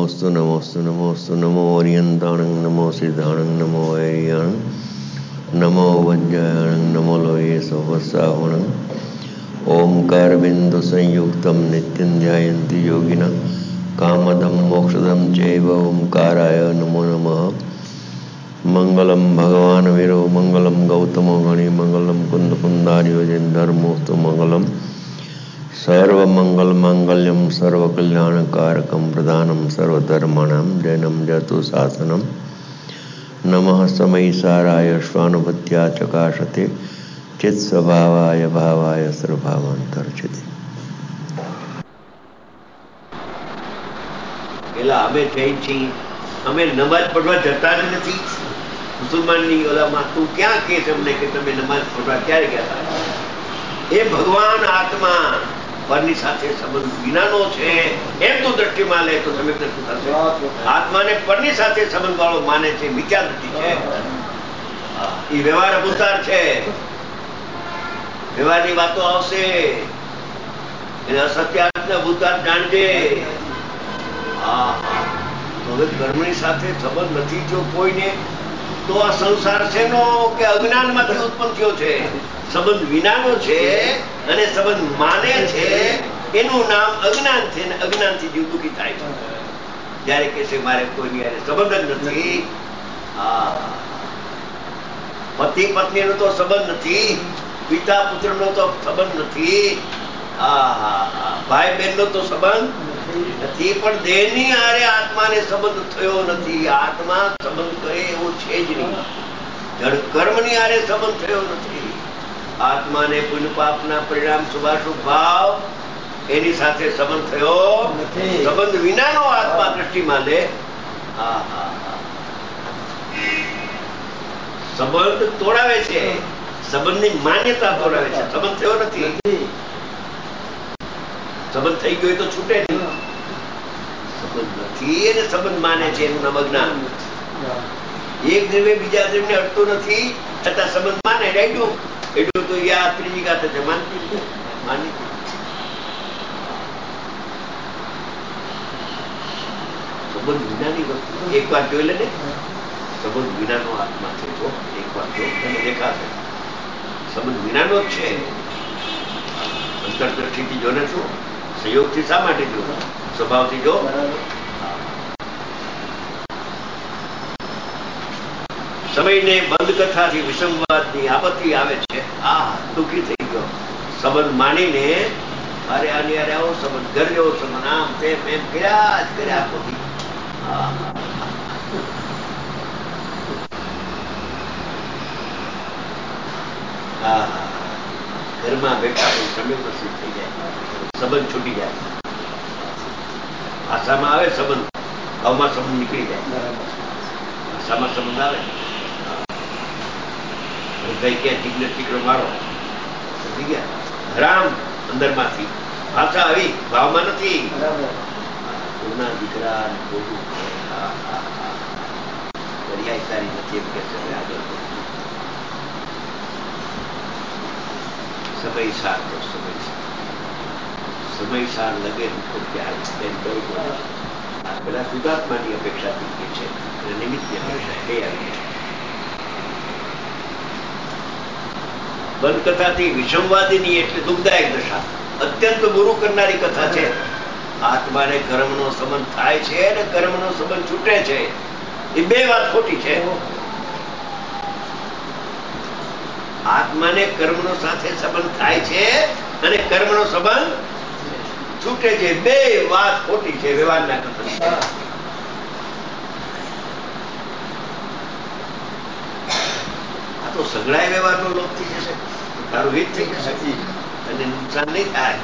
नमोस्तु नमोस्तु नमोस्तु नमो ओरियंताणं नमो सिद्धाणं नमो वैरियाणं नमो वज्रायणं नमो लोये सहस्राहुणं ओंकारबिंदु संयुक्तं नित्यं ध्यायन्ति योगिनः कामदं मोक्षदं चैव ओंकाराय नमो नमः। मंगलम भगवान वीरो मंगलम गौतमो गणि मंगलम कुंद कुंदार्यो धर्मोस्तु मंगलम सर्वमंगल मांगल्यम सर्वकल्याणकारकम प्रधानम सर्वधर्माणां जैनम जतु शासनम नमः समयसाराय स्वानुभूत्या चकाशते चित्स्वभावाय भावाय सर्वभावांतर्चिते। પેલા અમે જઈ છીએ, અમે નમાજ પઢવા જતા જ નથી. મુસલમાનની ઓલામાં તું ક્યાં કહે છે અમને કે તમે નમાજ પઢવા ક્યારે ગયા હતા? એ ભગવાન આત્મા પરની સાથે સંબંધ વિનાનો છે એમ તું દ્રષ્ટિમાં લે તો તમે શું થશે? આત્માને પરની સાથે સંબંધ વાળો માને છે, મિથ્યા દ્રષ્ટિ છે. એ વ્યવહાર અભૂતાર છે, વ્યવહારની વાતો આવશે એને અસત્યાર્થને ભૂતાર જાણજે. હવે કર્મની સાથે સંબંધ નથી થયો કોઈને તો આ સંસાર છે નો કે અજ્ઞાનમાંથી ઉત્પન્ન થયો છે, સંબંધ વિનાનો છે અને સંબંધ માને છે એનું નામ અજ્ઞાન છે અને અજ્ઞાનથી જીવ દુઃખી થાય છે. જયારે કે છે મારે કોઈની યારે સંબંધ જ નથી, પતિ પત્નીનો તો સંબંધ નથી, પિતા પુત્રનો તો સંબંધ નથી, ભાઈ બહેનનો તો સંબંધ નથી, પણ દેહની હારે આત્માને સંબંધ થયો નથી. આત્મા સંબંધ કરે એવો છે જ નહીં. જડ કર્મની હારે સંબંધ થયો નથી. આત્માને પુણ્ય પાપના પરિણામ શુભાશુભ ભાવ એની સાથે સંબંધ થયો નથી. સંબંધ વિનાનો આત્મા દ્રષ્ટિમાં લે. સંબંધ તોડાવે છે, સંબંધની માન્યતા તોડાવે છે. સંબંધ થયો નથી, સંબંધ થઈ ગયો તો છૂટે નહીં. સંબંધ નથી એને સંબંધ માને છે એનું નામ અજ્ઞાન. એક દ્રવ્ય બીજા દ્રવ્યને અડતો નથી છતાં સંબંધ માને એટલું તો આ ત્રીજી ગાત છે માનતી માની. સંબંધ વિનાની વસ્તુ એક વાર જોઈ લે ને, સંબંધ વિનાનો આત્મા છે. જો એક વાર જો તને દેખાશે સંબંધ વિનાનો જ છે. અંતરદ્રષ્ટિથી જો ને શું, સંયોગથી શા માટે જો, સ્વભાવથી જો. સમયને બંધ કથાથી વિષમવાદની આપત્તિ આવે છે. દુઃખી થઈ ગયો સંબંધ માનીને, અરે આની અરે આવો સંબંધ, ઘર જેવો સંબંધ, આમ તેમ એમ કર્યા જ કર્યા આખો દી. ઘરમાં બેઠા સંયોગ નસીબ થઈ જાય, સંબંધ છૂટી જાય. ભાષામાં આવે સંબંધ, ભાવમાં સંબંધ નીકળી જાય. ભાષામાં સંબંધ આવે, કઈ ક્યાં ટીકડે ટીકડો મારો સમજી ગયા. રામ અંદરમાંથી, ભાષા આવી ભાવમાં નથી. કોના દીકરા બોલું દરિયાઈ તારી નથી એમ કે છે. આગળ સમયસાર તો સમયસાર લગે તો પ્યાર તેમ કહ્યું. પેલા શુદ્ધાત્માની અપેક્ષા થઈ છે અને નિમિત્તની અપેક્ષા એ આવી છે. બંધ કથાથી વિષમવાદીની એટલે દુઃખદાયક દશા, અત્યંત ગુરુ કરનારી કથા છે. આત્માને કર્મનો સંબંધ થાય છે અને કર્મનો સંબંધ છૂટે છે. એ બે વાત ખોટી છે. આત્માને કર્મનો સાથે સંબંધ થાય છે અને કર્મનો સંબંધ છૂટે છે. બે વાત ખોટી છે વ્યવહારના કથા. આ તો સગડાય વ્યવહારનો લોપ થઈ જશે, તારું હિત થઈ જશે અને નુકસાન નહીં થાય.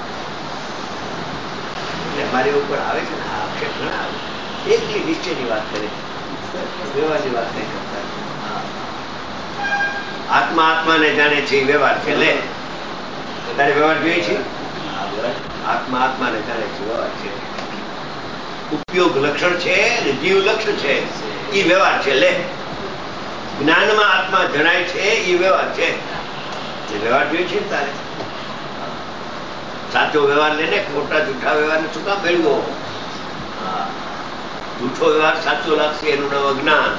અમારી ઉપર આવે છે ને આક્ષેપ ઘણા આવે. એકલી નિશ્ચયની વાત કરે, વ્યવહારની વાત નહીં કરતા. આત્મા આત્માને જાણે છે એ વ્યવહાર છે. લે તારે વ્યવહાર જોઈએ છે. આત્મા આત્માને જાણે છે વ્યવહાર છે. ઉપયોગ લક્ષણ છે અને જીવ લક્ષણ છે એ વ્યવહાર છે. લે જ્ઞાનમાં આત્મા જણાય છે એ વ્યવહાર છે. એ વ્યવહાર જોઈએ છે ને તારે. સાચો વ્યવહાર લઈને ખોટા જૂઠા વ્યવહારને શું કામ ભેળવો? જૂઠો વ્યવહાર સાચો લાગશે એનું નામ અજ્ઞાન.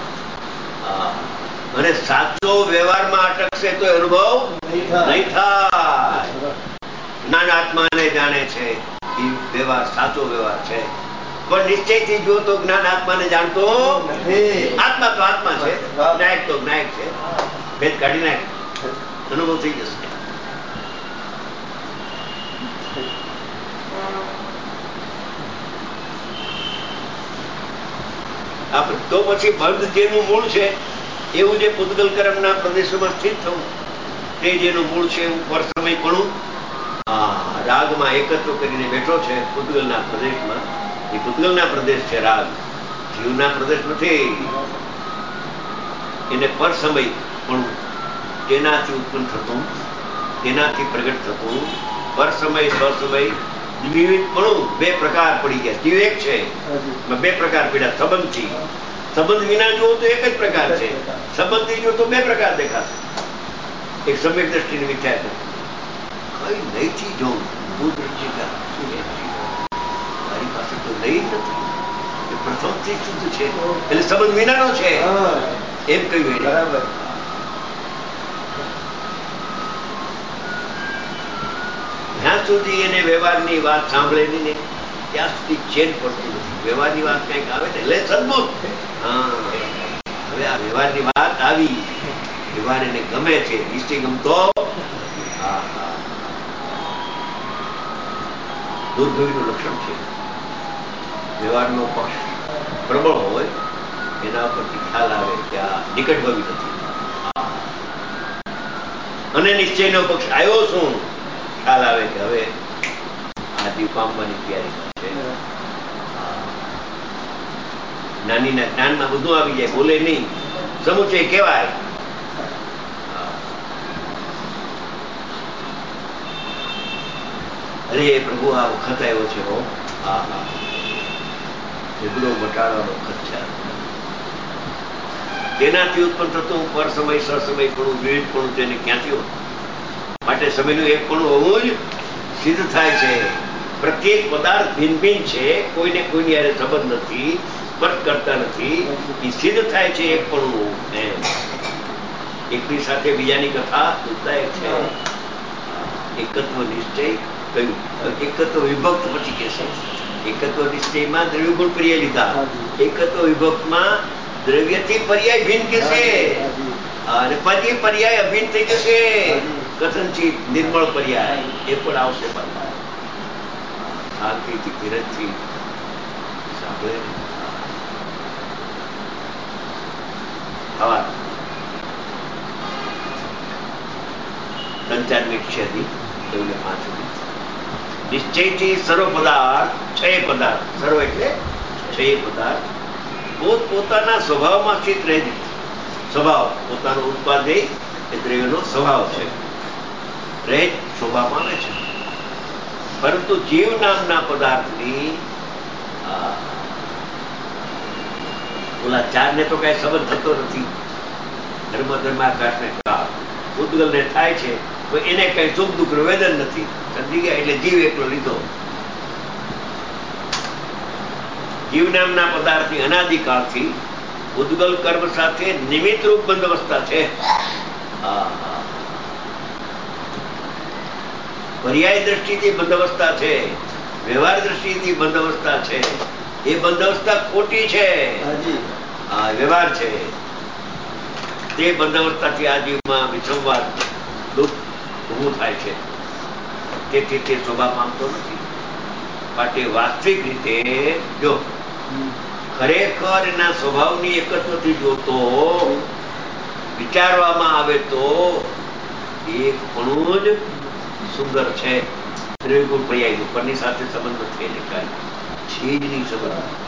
અને સાચો વ્યવહારમાં અટકશે તો અનુભવ નહીં થાય. જ્ઞાન આત્માને જાણે છે એ વ્યવહાર સાચો વ્યવહાર છે, પણ નિશ્ચયથી જો તો જ્ઞાન આત્માને જાણતો આત્મા તો આત્મા છે, જ્ઞાયક તો જ્ઞાયક છે. ભેદ કાઢી નાખ, અનુભવ થઈ જશે. તો પછી બંધ જેનું મૂળ છે એવું જે પૂતગલ કર્મના પ્રદેશોમાં સ્થિત થવું, તે જેનું મૂળ છે એવું પર સમય પણ રાગમાં એકત્ર કરીને બેઠો છે પૂતગલના પ્રદેશમાં. એ પૂતગલના પ્રદેશ છે રાગ, જીવના પ્રદેશ નથી. એને પર સમય પણ તેનાથી ઉત્પન્ન થતું, તેનાથી પ્રગટ થતું પર સમય સ્વસમય દ્વિવિધપણું બે પ્રકાર પડી ગયા. દ્વિવેક છે, બે પ્રકાર પડ્યા. સંબંધથી, સંબંધ વિના જુઓ તો એક જ પ્રકાર છે, સંબંધથી જુઓ તો બે પ્રકાર દેખાશે. એક સમ્યક દ્રષ્ટિની મિથ્યા છે, કઈ નહીથી જોઉં હું દ્રષ્ટિ મારી પાસે તો નહીં નથી, એ પ્રથમથી શુદ્ધ છે એટલે સંબંધ વિનાનો છે એમ કહ્યું. બરાબર. જ્યાં સુધી એને વ્યવહારની વાત સાંભળેલી ને ત્યાં સુધી ચેન પડતું નથી. વ્યવહારની વાત કંઈક આવે ને એટલે સદબુદ્ધ. હવે આ વ્યવહારની વાત આવી, વ્યવહાર એને ગમે છે, નિશ્ચય ગમતો દુર્ગવીનું લક્ષણ છે. વ્યવહારનો પક્ષ પ્રબળ હોય એના પરથી ખ્યાલ આવે કે આ નિકટભવી નથી, અને નિશ્ચયનો પક્ષ આવ્યો શું ખ્યાલ આવે કે હવે આ જીવ પામવાની તૈયારી છે. જ્ઞાનીના જ્ઞાનમાં બધું આવી જાય, બોલે નહીં, સમુચય કહેવાય. અરે પ્રભુ આ વખત આવ્યો છે, ઝઘડો મટાડવાનો વખત છે. તેનાથી ઉત્પન્ન થતું પર સમય સસમય પણ વિવિધ પણ તેને ક્યાંથી હોય? માટે સમયનું એક પણ હોવું જ સિદ્ધ થાય છે. પ્રત્યેક પદાર્થ ભિન્ન ભિન્ન છે, કોઈને કોઈની યારે સંબંધ નથી, સ્પર્શ કરતા નથી, એ સિદ્ધ થાય છે એક પણ. એમ એકની સાથે બીજાની કથા દુઃખદાયક છે. એકત્વ નિશ્ચય કહ્યું, એકત્વ વિભક્ત પછી કે છે. એકત્વ નિશ્ચયમાં દ્રવ્ય ગુણ પર્યાય લીધા, એકત્વ વિભક્તમાં દ્રવ્યથી પર્યાય ભિન્ન કે છે, અને પછી પર્યાય અભિન્ન થઈ જશે. કથનથી નિર્મળ પર્યાય એ પણ આવશે. શાંતિથી ધીરજથી સાંભળે. હવા 3-4 મિનિટ છે હજી, 5 મિનિટ. નિશ્ચયથી સર્વ પદાર્થ, છ પદાર્થ, સર્વ એટલે છ પદાર્થ પોતાના સ્વભાવમાં સ્થિત રહે છે. સ્વભાવ પોતાનો ઉત્પાદે એ દ્રવ્યનો સ્વભાવ છે, રહે શોભામાં આવે છે. પરંતુ જીવ નામના પદાર્થની ઓલા ચારને તો કઈ સંબંધ થતો નથી. ધર્મ ધર્માકાશ ને કાળ ઉદ્ગલને થાય છે, તો એને કઈ સુખ દુઃખ વેદન નથી. સમજી ગયા? એટલે જીવ એકલો લીધો. જીવ નામના પદાર્થની અનાદિકાળથી ઉદ્ગલ કર્મ સાથે નિમિત્ત રૂપ બંધ અવસ્થા છે. પર્યાય દ્રષ્ટિથી બંધ અવસ્થા છે, વ્યવહાર દ્રષ્ટિથી બંધ અવસ્થા છે. એ બંધ અવસ્થા ખોટી છે, વ્યવહાર છે. તે બંધ અવસ્થાથી આ જીવમાં વિસંવાદ દુઃખ ઊભું થાય છે. તેથી તે શોભા પામતો નથી. માટે વાસ્તવિક રીતે જો ખરેખર એના સ્વભાવની એકત્વથી જોતો વિચારવામાં આવે તો એક પણ જ સુંદર છે. દ્રવ્યગુણ પર્યાય ઉપરની સાથે સંબંધ નથી, એને કાંઈ છે જ નહીં સંબંધ.